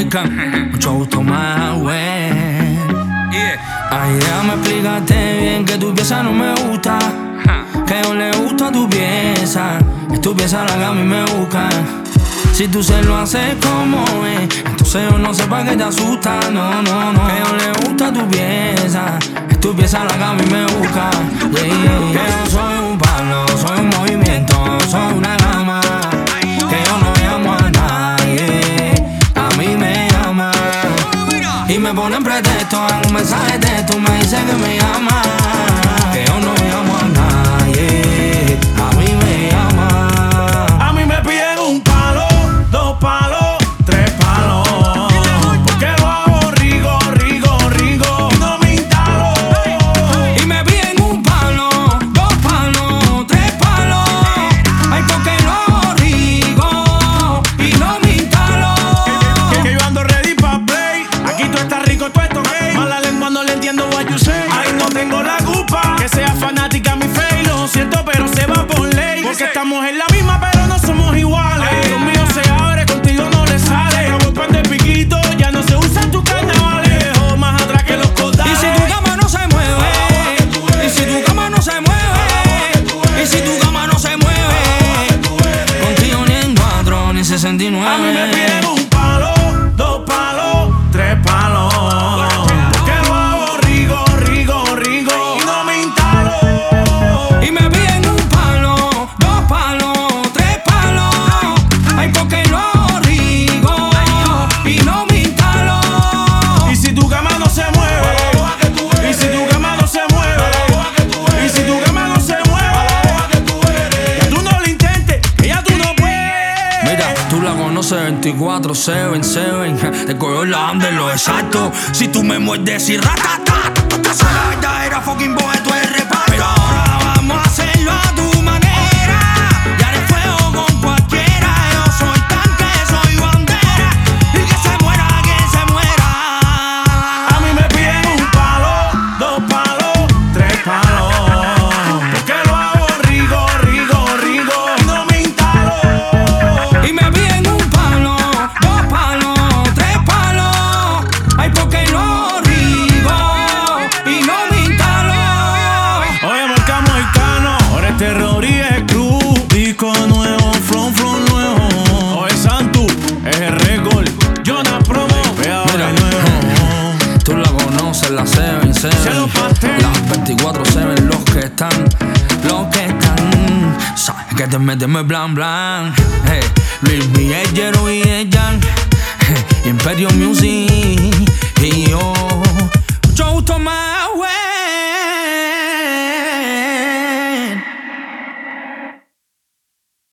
American. Mucho gusto, más güey. Ay, déjame explicarte bien que tu pieza no me gusta. Que yo le gusta tu pieza. Es tu pieza la que a mí me busca. Si tú se lo haces como es, entonces yo no sé para qué te asusta. No, no, no. Que yo le gusta tu pieza. Es tu pieza la que a mí me busca. Yeah, yeah. Que yo soy un palo, soy un movimiento, soy una gama. Que yo no llamo a nadie, a mí me llama. Y me ponen pretexto en un mensaje de texto, me dice que me llama. Que yo no llamo a nadie, a mí me llama. A mí me piden un palo, 2 palos, 3 palos. Porque lo hago rico, rico, rico. Y no me instalo. Y me piden un palo, 2 palos, 3 palos. Ay, porque lo hago rico y no me instalo. Que yo ando ready pa' play. Aquí tú estás rico, tú estás gay. Mala lengua no le entiendo what you say. Ay, no tengo la culpa que sea fanática mi fe. Lo siento, pero se va por ley. Porque estamos en la misma, pero no somos iguales. Conmigo se abre, contigo no le sale. Se acabó el pan de piquito, ya no se usan tus carnavales. Dejo más atrás que los codales. Y si tu cama no se mueve, y si tu cama no se mueve, y si tu cama no se mueve, contigo ni en 4 ni 69. A mí me piden un palo, 2 palos, 3 palos. Porque lo hago rico, rico, rico. Y no me instalo. Y me piden un palo, 2 palos, 3 palos. Ay, porque lo hago rico y no me instalo. Y si tu cama no se mueve, y si tu cama no se mueve, y si tu cama no se mueve, ya tú no lo intentes, que ya tú no puedes. Mira, tú la conoces 24/7, te cogió la anda en lo exacto. Si tú me muerdes y ratatata, tú sabes la verdadera fucking bojeto es reparto. Pero ahora vamos a hacerlo a tu manera. Y haré fuego con cualquiera. Yo soy tanque, soy bandera. Y que se muera quien se muera. A mí me piden un palo, 2 palos, 3 palos. Porque lo hago rico, rico, rico. Y no me instalo. Y me piden un palo, 2 palos, 3 palos. Ay, porque lo hago rico y no me instalo. Oye, marcamos el cano, ahora es terror y es cruz. Disco nuevo, from nuevo. Oye, Santu, es el récord. Jonas Promo, vea Mira, de nuevo. tú la conoces, la 7, Se lo pasté. las 24/7, los que están, sabes que te metemos blan blan. Hey, Luis Miguel, Jero y Jan, Imperio Music.